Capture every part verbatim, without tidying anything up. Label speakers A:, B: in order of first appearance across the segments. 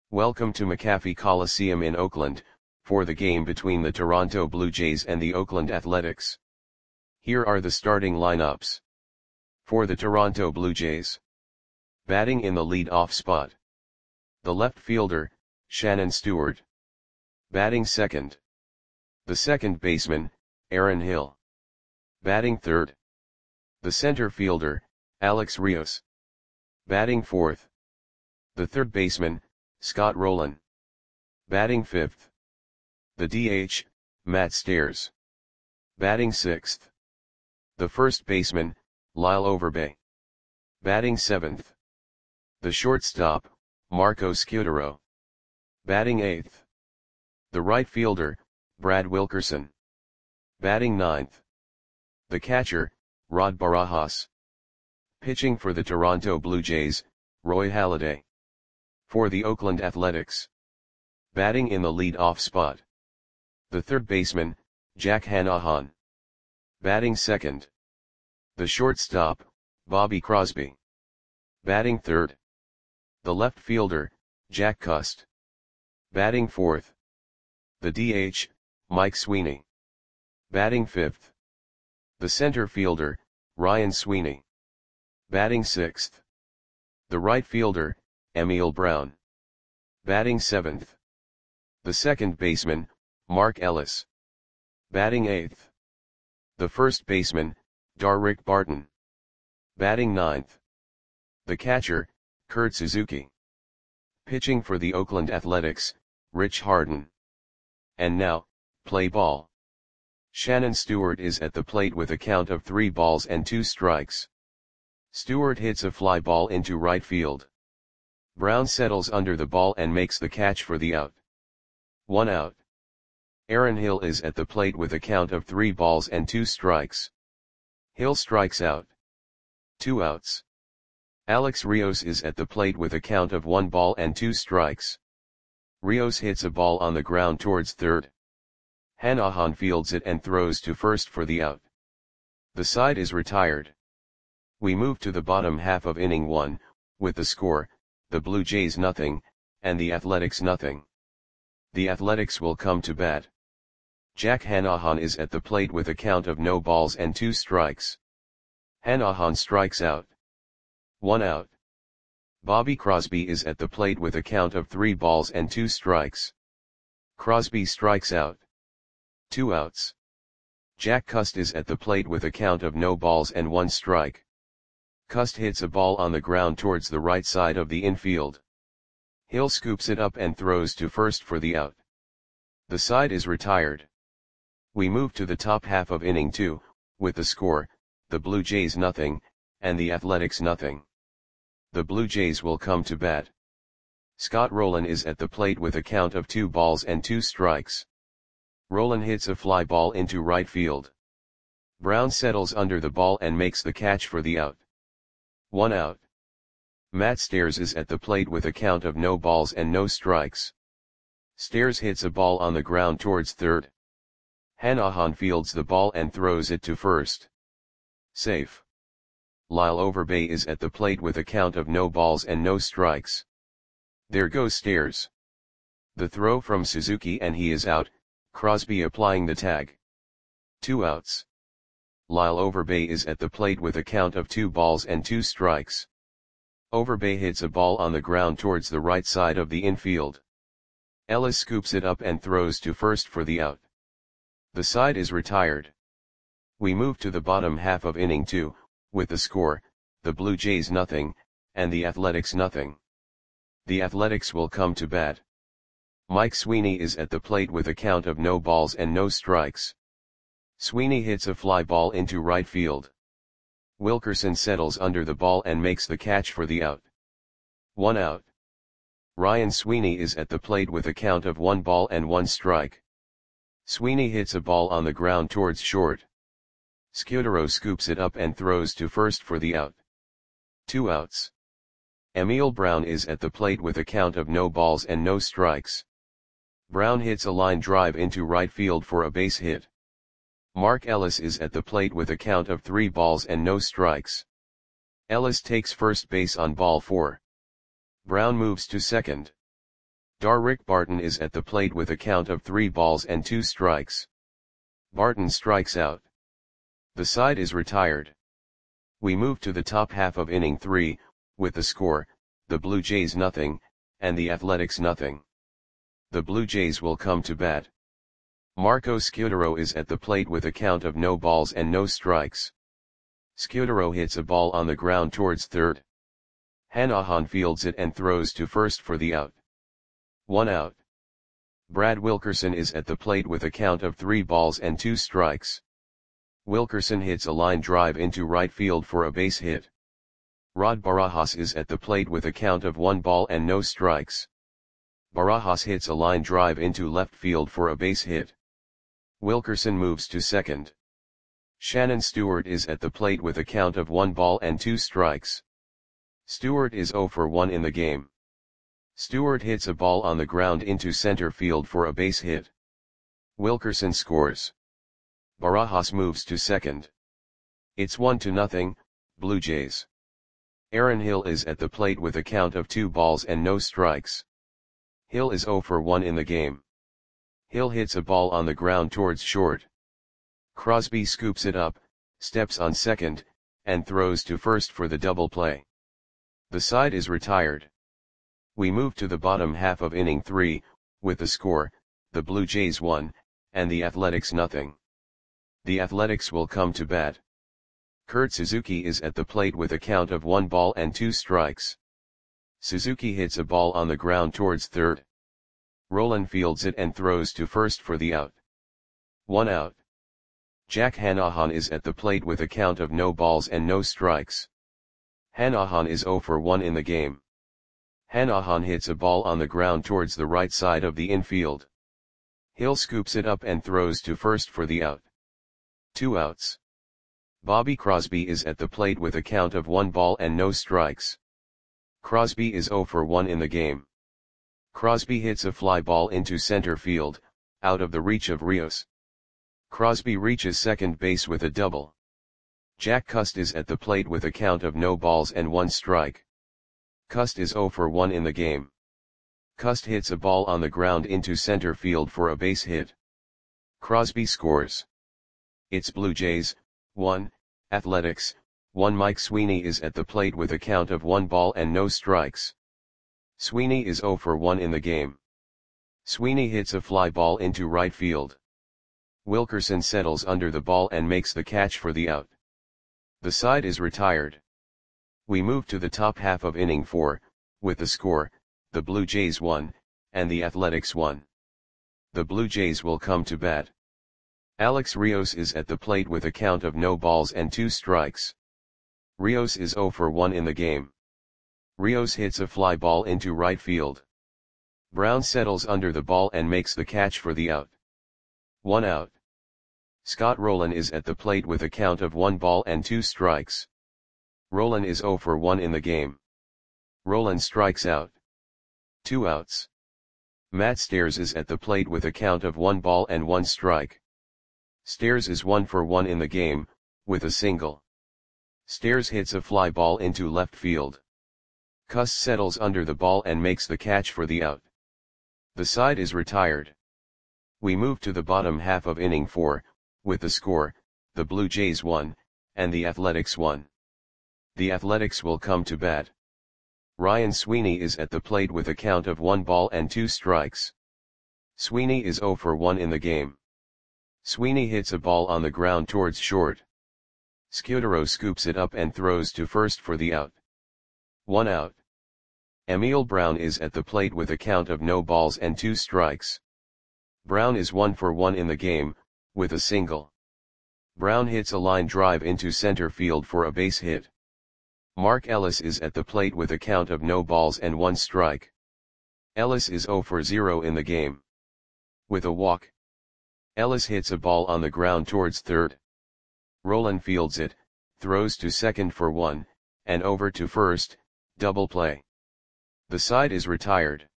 A: Welcome to McAfee Coliseum in Oakland, for the game between the Toronto Blue Jays and the Oakland Athletics. Here are the starting lineups. For the Toronto Blue Jays. Batting in the lead-off spot. The left fielder, Shannon Stewart. Batting second. The second baseman, Aaron Hill. Batting third. The center fielder, Alex Rios. Batting fourth. The third baseman, Scott Rolen. Batting fifth. The D H, Matt Stairs. Batting sixth. The first baseman, Lyle Overbay. Batting seventh. The shortstop, Marco Scutaro. Batting eighth. The right fielder, Brad Wilkerson. Batting ninth. The catcher, Rod Barajas. Pitching for the Toronto Blue Jays, Roy Halladay. For the Oakland Athletics. Batting in the lead-off spot. The third baseman, Jack Hannahan. Batting second. The shortstop, Bobby Crosby. Batting third. The left fielder, Jack Cust. Batting fourth. The D H, Mike Sweeney. Batting fifth. The center fielder, Ryan Sweeney. Batting sixth. The right fielder, Emil Brown. Batting seventh. The second baseman, Mark Ellis. Batting eighth. The first baseman, Darrick Barton. Batting ninth. The catcher, Kurt Suzuki. Pitching for the Oakland Athletics, Rich Harden. And now, play ball. Shannon Stewart is at the plate with a count of three balls and two strikes. Stewart hits a fly ball into right field. Brown settles under the ball and makes the catch for the out. One out. Aaron Hill is at the plate with a count of three balls and two strikes. Hill strikes out. Two outs. Alex Rios is at the plate with a count of one ball and two strikes. Rios hits a ball on the ground towards third. Hannahan fields it and throws to first for the out. The side is retired. We move to the bottom half of inning one, with the score, the Blue Jays nothing, and the Athletics nothing. The Athletics will come to bat. Jack Hannahan is at the plate with a count of no balls and two strikes. Hannahan strikes out. One out. Bobby Crosby is at the plate with a count of three balls and two strikes. Crosby strikes out. Two outs. Jack Cust is at the plate with a count of no balls and one strike. Cust hits a ball on the ground towards the right side of the infield. Hill scoops it up and throws to first for the out. The side is retired. We move to the top half of inning two, with the score, the Blue Jays nothing, and the Athletics nothing. The Blue Jays will come to bat. Scott Rolen is at the plate with a count of two balls and two strikes. Rolen hits a fly ball into right field. Brown settles under the ball and makes the catch for the out. One out. Matt Stairs is at the plate with a count of no balls and no strikes. Stairs hits a ball on the ground towards third. Hannahan fields the ball and throws it to first. Safe. Lyle Overbay is at the plate with a count of no balls and no strikes. There goes Stairs. The throw from Suzuki and he is out, Crosby applying the tag. Two outs. Lyle Overbay is at the plate with a count of two balls and two strikes. Overbay hits a ball on the ground towards the right side of the infield. Ellis scoops it up and throws to first for the out. The side is retired. We move to the bottom half of inning two, with the score, the Blue Jays nothing, and the Athletics nothing. The Athletics will come to bat. Mike Sweeney is at the plate with a count of no balls and no strikes. Sweeney hits a fly ball into right field. Wilkerson settles under the ball and makes the catch for the out. One out. Ryan Sweeney is at the plate with a count of one ball and one strike. Sweeney hits a ball on the ground towards short. Scutaro scoops it up and throws to first for the out. Two outs. Emil Brown is at the plate with a count of no balls and no strikes. Brown hits a line drive into right field for a base hit. Mark Ellis is at the plate with a count of three balls and no strikes. Ellis takes first base on ball four. Brown moves to second. Darrick Barton is at the plate with a count of three balls and two strikes. Barton strikes out. The side is retired. We move to the top half of inning three, with the score, the Blue Jays nothing, and the Athletics nothing. The Blue Jays will come to bat. Marco Scutaro is at the plate with a count of no balls and no strikes. Scutaro hits a ball on the ground towards third. Hanahan fields it and throws to first for the out. One out. Brad Wilkerson is at the plate with a count of three balls and two strikes. Wilkerson hits a line drive into right field for a base hit. Rod Barajas is at the plate with a count of one ball and no strikes. Barajas hits a line drive into left field for a base hit. Wilkerson moves to second. Shannon Stewart is at the plate with a count of one ball and two strikes. Stewart is zero for one in the game. Stewart hits a ball on the ground into center field for a base hit. Wilkerson scores. Barajas moves to second. It's one to nothing, Blue Jays. Aaron Hill is at the plate with a count of two balls and no strikes. Hill is zero for one in the game. Hill hits a ball on the ground towards short. Crosby scoops it up, steps on second, and throws to first for the double play. The side is retired. We move to the bottom half of inning three, with the score, the Blue Jays one, and the Athletics nothing. The Athletics will come to bat. Kurt Suzuki is at the plate with a count of one ball and two strikes. Suzuki hits a ball on the ground towards third. Rolen fields it and throws to first for the out. One out. Jack Hanahan is at the plate with a count of no balls and no strikes. Hanahan is zero for one in the game. Hanahan hits a ball on the ground towards the right side of the infield. Hill scoops it up and throws to first for the out. Two outs. Bobby Crosby is at the plate with a count of one ball and no strikes. Crosby is zero for one in the game. Crosby hits a fly ball into center field, out of the reach of Rios. Crosby reaches second base with a double. Jack Cust is at the plate with a count of no balls and one strike. Cust is zero for one in the game. Cust hits a ball on the ground into center field for a base hit. Crosby scores. It's Blue Jays, one, Athletics, one. Mike Sweeney is at the plate with a count of one ball and no strikes. Sweeney is zero for one in the game. Sweeney hits a fly ball into right field. Wilkerson settles under the ball and makes the catch for the out. The side is retired. We move to the top half of inning four, with the score, the Blue Jays one, and the Athletics one. The Blue Jays will come to bat. Alex Rios is at the plate with a count of no balls and two strikes. Rios is zero for one in the game. Rios hits a fly ball into right field. Brown settles under the ball and makes the catch for the out. One out. Scott Rolen is at the plate with a count of one ball and two strikes. Rolen is zero for one in the game. Rolen strikes out. Two outs. Matt Stairs is at the plate with a count of one ball and one strike. Stairs is one for one in the game, with a single. Stairs hits a fly ball into left field. Cust settles under the ball and makes the catch for the out. The side is retired. We move to the bottom half of inning four, with the score, the Blue Jays one, and the Athletics one. The Athletics will come to bat. Ryan Sweeney is at the plate with a count of one ball and two strikes. Sweeney is zero for one in the game. Sweeney hits a ball on the ground towards short. Scutaro scoops it up and throws to first for the out. One out. Emil Brown is at the plate with a count of no balls and two strikes. Brown is one for one in the game, with a single. Brown hits a line drive into center field for a base hit. Mark Ellis is at the plate with a count of no balls and one strike. Ellis is zero for zero in the game. With a walk. Ellis hits a ball on the ground towards third. Rolen fields it, throws to second for one, and over to first, double play. The side is retired.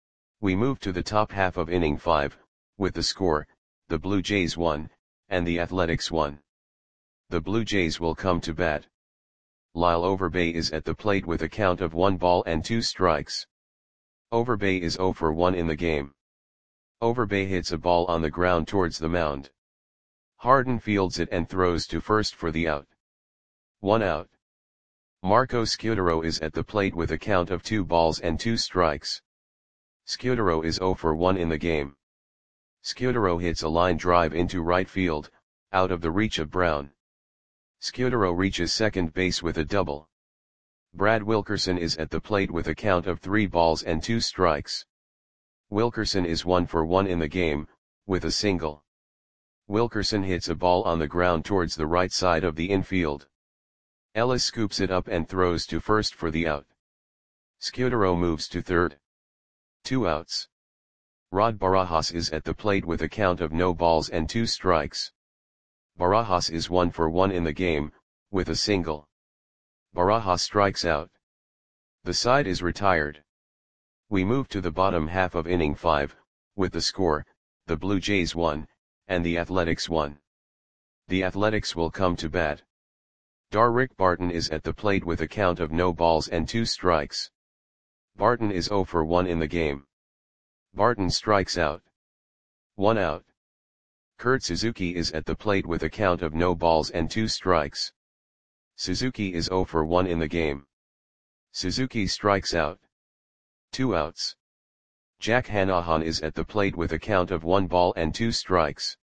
A: We move to the top half of inning five, with the score, the Blue Jays one, and the Athletics one. The Blue Jays will come to bat. Lyle Overbay is at the plate with a count of one ball and two strikes. Overbay is zero for one in the game. Overbay hits a ball on the ground towards the mound. Harden fields it and throws to first for the out. One out. Marco Scudero is at the plate with a count of two balls and two strikes. Scudero is zero for one in the game. Scudero hits a line drive into right field, out of the reach of Brown. Scudero reaches second base with a double. Brad Wilkerson is at the plate with a count of three balls and two strikes. Wilkerson is one for one in the game, with a single. Wilkerson hits a ball on the ground towards the right side of the infield. Ellis scoops it up and throws to first for the out. Scudero moves to third. Two outs. Rod Barajas is at the plate with a count of no balls and two strikes. Barajas is one for one in the game, with a single. Barajas strikes out. The side is retired. We move to the bottom half of inning five, with the score, the Blue Jays one, and the Athletics one. The Athletics will come to bat. Darrick Barton is at the plate with a count of no balls and two strikes. Barton is zero for one in the game. Barton strikes out. One out. Kurt Suzuki is at the plate with a count of no balls and two strikes. Suzuki is zero for one in the game. Suzuki strikes out. Two outs. Jack Hanahan is at the plate with a count of one ball and two strikes.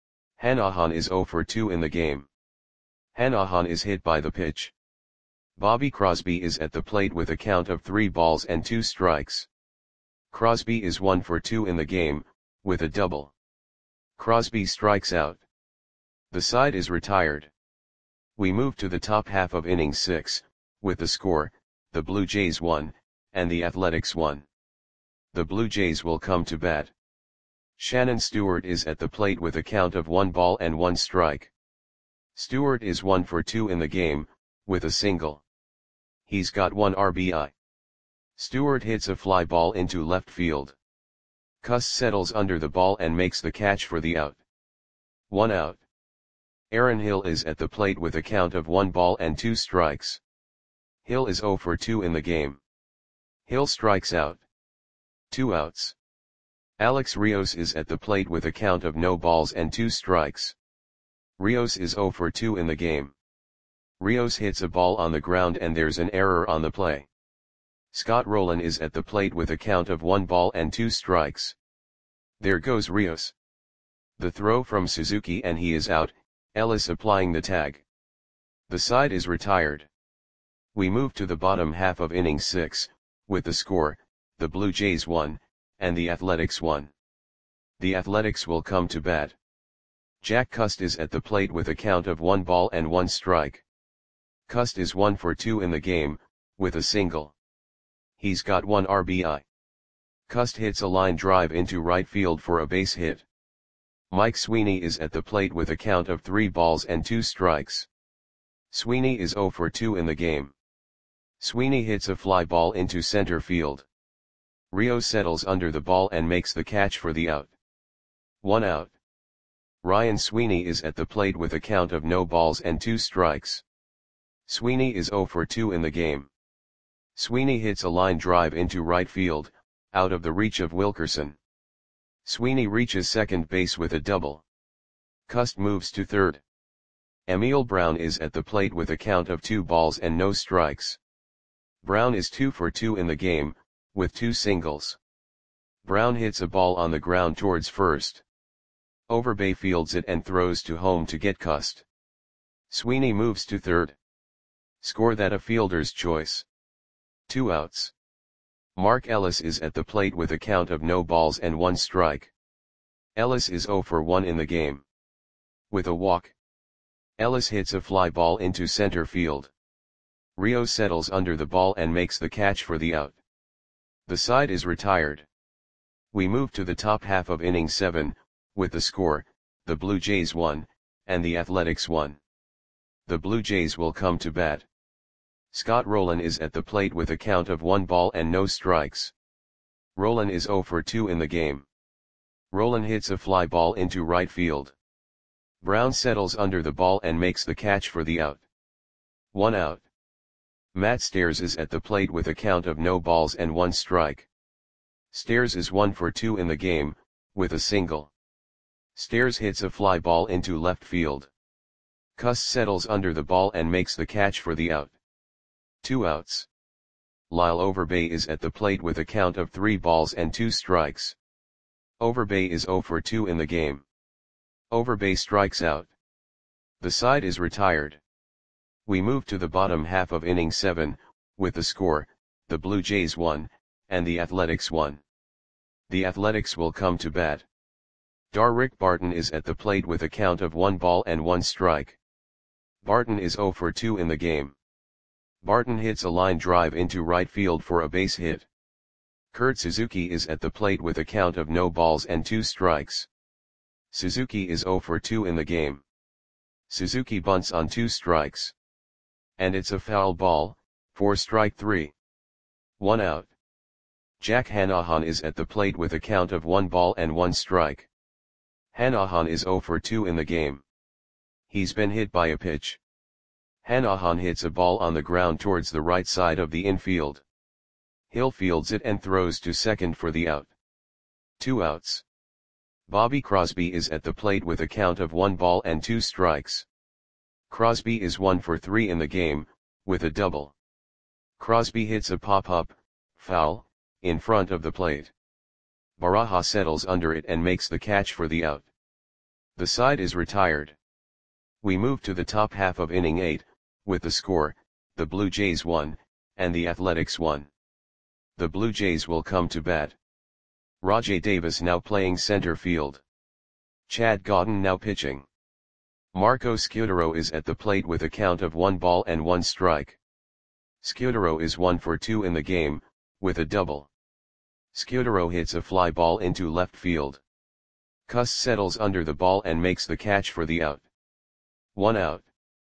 A: Hanahan is zero for two in the game. Hanahan is hit by the pitch. Bobby Crosby is at the plate with a count of three balls and two strikes. Crosby is one for two in the game, with a double. Crosby strikes out. The side is retired. We move to the top half of inning six, with the score, the Blue Jays one, and the Athletics one. The Blue Jays will come to bat. Shannon Stewart is at the plate with a count of one ball and one strike. Stewart is one for two in the game, with a single. He's got one R B I. Stewart hits a fly ball into left field. Cuss settles under the ball and makes the catch for the out. One out. Aaron Hill is at the plate with a count of one ball and two strikes. Hill is zero for two in the game. Hill strikes out. Two outs. Alex Rios is at the plate with a count of no balls and two strikes. Rios is zero for two in the game. Rios hits a ball on the ground and there's an error on the play. Scott Rowland is at the plate with a count of one ball and two strikes. There goes Rios. The throw from Suzuki and he is out, Ellis applying the tag. The side is retired. We move to the bottom half of inning six, with the score, the Blue Jays one, and the Athletics one. The Athletics will come to bat. Jack Cust is at the plate with a count of one ball and one strike. Cust is one for two in the game, with a single. He's got one R B I. Cust hits a line drive into right field for a base hit. Mike Sweeney is at the plate with a count of three balls and two strikes. Sweeney is zero for two in the game. Sweeney hits a fly ball into center field. Rios settles under the ball and makes the catch for the out. One out. Ryan Sweeney is at the plate with a count of no balls and two strikes. Sweeney is zero for two in the game. Sweeney hits a line drive into right field, out of the reach of Wilkerson. Sweeney reaches second base with a double. Cust moves to third. Emil Brown is at the plate with a count of two balls and no strikes. Brown is two for two in the game, with two singles. Brown hits a ball on the ground towards first. Overbay fields it and throws to home to get Cust. Sweeney moves to third. Score that a fielder's choice. Two outs. Mark Ellis is at the plate with a count of no balls and one strike. Ellis is zero for one in the game. With a walk. Ellis hits a fly ball into center field. Rios settles under the ball and makes the catch for the out. The side is retired. We move to the top half of inning seven, with the score, the Blue Jays one, and the Athletics one. The Blue Jays will come to bat. Scott Rowland is at the plate with a count of one ball and no strikes. Rowland is zero for two in the game. Rowland hits a fly ball into right field. Brown settles under the ball and makes the catch for the out. One out. Matt Stairs is at the plate with a count of no balls and one strike. Stairs is one for two in the game, with a single. Stairs hits a fly ball into left field. Cuss settles under the ball and makes the catch for the out. Two outs. Lyle Overbay is at the plate with a count of three balls and two strikes. Overbay is zero for two in the game. Overbay strikes out. The side is retired. We move to the bottom half of inning seven, with the score, the Blue Jays won, and the Athletics won. The Athletics will come to bat. Darrick Barton is at the plate with a count of one ball and one strike. Barton is zero for two in the game. Barton hits a line drive into right field for a base hit. Kurt Suzuki is at the plate with a count of no balls and two strikes. Suzuki is zero for two in the game. Suzuki bunts on two strikes. And it's a foul ball, for strike three. One out. Jack Hanahan is at the plate with a count of one ball and one strike. Hanahan is zero for two in the game. He's been hit by a pitch. Hanahan hits a ball on the ground towards the right side of the infield. Hill fields it and throws to second for the out. Two outs. Bobby Crosby is at the plate with a count of one ball and two strikes. Crosby is one for three in the game, with a double. Crosby hits a pop-up, foul, in front of the plate. Baraja settles under it and makes the catch for the out. The side is retired. We move to the top half of inning eight, with the score, the Blue Jays won, and the Athletics won. The Blue Jays will come to bat. Rajai Davis now playing center field. Chad Godin now pitching. Marco Scutaro is at the plate with a count of one ball and one strike. Scutaro is one for two in the game, with a double. Scutaro hits a fly ball into left field. Cuss settles under the ball and makes the catch for the out. One out.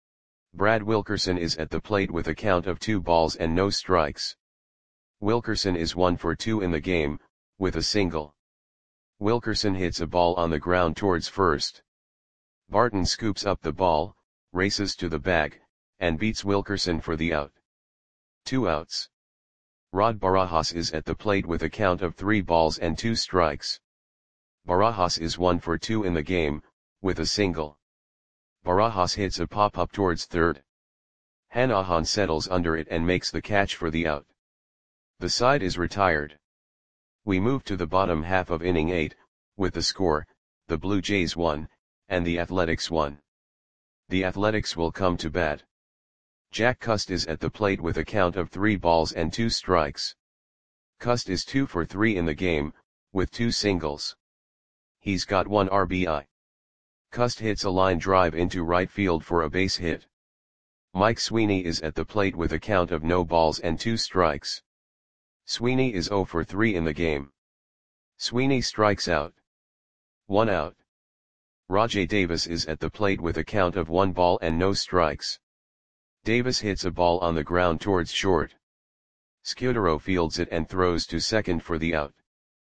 A: Brad Wilkerson is at the plate with a count of two balls and no strikes. Wilkerson is one for two in the game, with a single. Wilkerson hits a ball on the ground towards first. Barton scoops up the ball, races to the bag, and beats Wilkerson for the out. Two outs. Rod Barajas is at the plate with a count of three balls and two strikes. Barajas is one for two in the game, with a single. Barajas hits a pop-up towards third. Hanahan settles under it and makes the catch for the out. The side is retired. We move to the bottom half of inning eight, with the score, the Blue Jays won, and the Athletics won. The Athletics will come to bat. Jack Cust is at the plate with a count of three balls and two strikes. Cust is two for three in the game, with two singles. He's got one R B I. Cust hits a line drive into right field for a base hit. Mike Sweeney is at the plate with a count of no balls and two strikes. Sweeney is zero for three in the game. Sweeney strikes out. One out. Rajai Davis is at the plate with a count of one ball and no strikes. Davis hits a ball on the ground towards short. Scutaro fields it and throws to second for the out.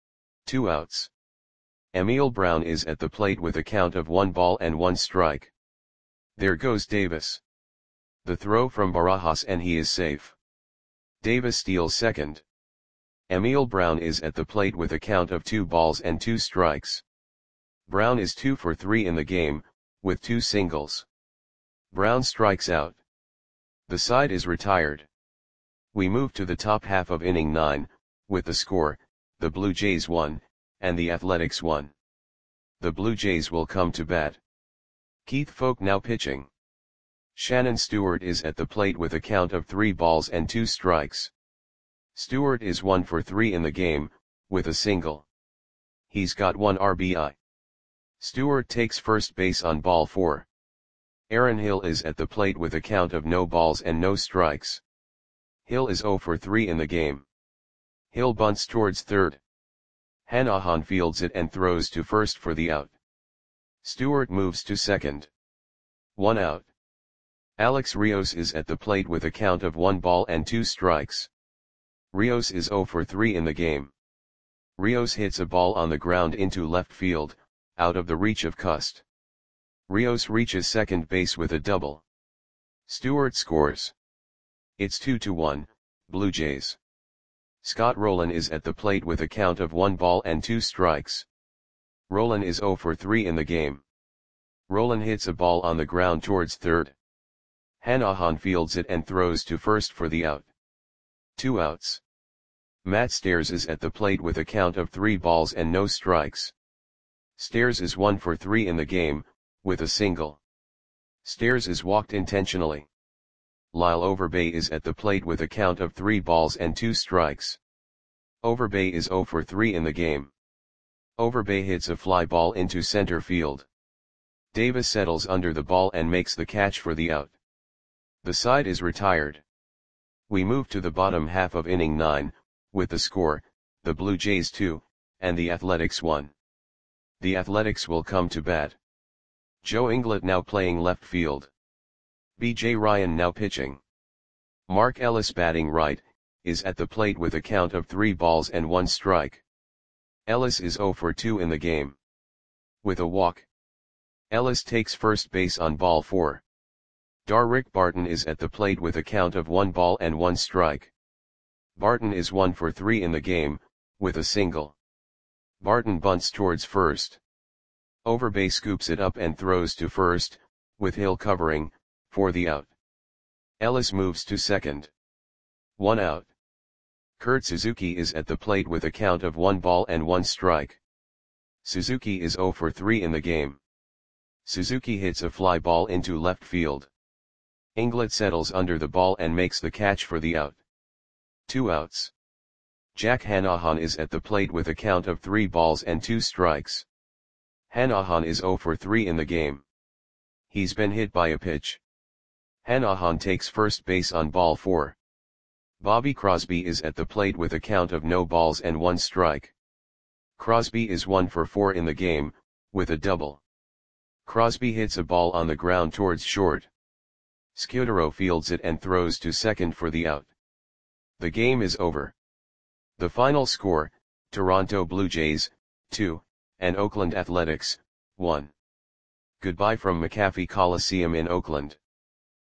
A: Two outs. Emil Brown is at the plate with a count of one ball and one strike. There goes Davis. The throw from Barajas and he is safe. Davis steals second. Emil Brown is at the plate with a count of two balls and two strikes. Brown is two for three in the game, with two singles. Brown strikes out. The side is retired. We move to the top half of inning nine, with the score, the Blue Jays won, and the Athletics won. The Blue Jays will come to bat. Keith Foulke now pitching. Shannon Stewart is at the plate with a count of three balls and two strikes. Stewart is one for three in the game, with a single. He's got one R B I. Stewart takes first base on ball four. Aaron Hill is at the plate with a count of no balls and no strikes. Hill is zero for three in the game. Hill bunts towards third. Hanahan fields it and throws to first for the out. Stewart moves to second. One out. Alex Rios is at the plate with a count of one ball and two strikes. Rios is zero for three in the game. Rios hits a ball on the ground into left field, out of the reach of Cust. Rios reaches second base with a double. Stewart scores. It's two to one, Blue Jays. Scott Rolen is at the plate with a count of one ball and two strikes. Rolen is zero for three in the game. Rolen hits a ball on the ground towards third. Hanahan fields it and throws to first for the out. Two outs. Matt Stairs is at the plate with a count of three balls and no strikes. Stairs is one for three in the game, with a single. Stairs is walked intentionally. Lyle Overbay is at the plate with a count of three balls and two strikes. Overbay is zero for three in the game. Overbay hits a fly ball into center field. Davis settles under the ball and makes the catch for the out. The side is retired. We move to the bottom half of inning nine, with the score, the Blue Jays two, and the Athletics one. The Athletics will come to bat. Joe Inglet now playing left field. B J Ryan now pitching. Mark Ellis batting right, is at the plate with a count of three balls and one strike. Ellis is zero for two in the game. With a walk. Ellis takes first base on ball four. Darrick Barton is at the plate with a count of one ball and one strike. Barton is one for three in the game, with a single. Barton bunts towards first. Overbay scoops it up and throws to first, with Hill covering, for the out. Ellis moves to second. One out. Kurt Suzuki is at the plate with a count of one ball and one strike. Suzuki is zero for three in the game. Suzuki hits a fly ball into left field. Inglet settles under the ball and makes the catch for the out. Two outs. Jack Hanahan is at the plate with a count of three balls and two strikes. Hanahan is zero for three in the game. He's been hit by a pitch. Hanahan takes first base on ball four. Bobby Crosby is at the plate with a count of no balls and one strike. Crosby is one for four in the game, with a double. Crosby hits a ball on the ground towards short. Scudero fields it and throws to second for the out. The game is over. The final score, Toronto Blue Jays, two, and Oakland Athletics, one. Goodbye from McAfee Coliseum in Oakland.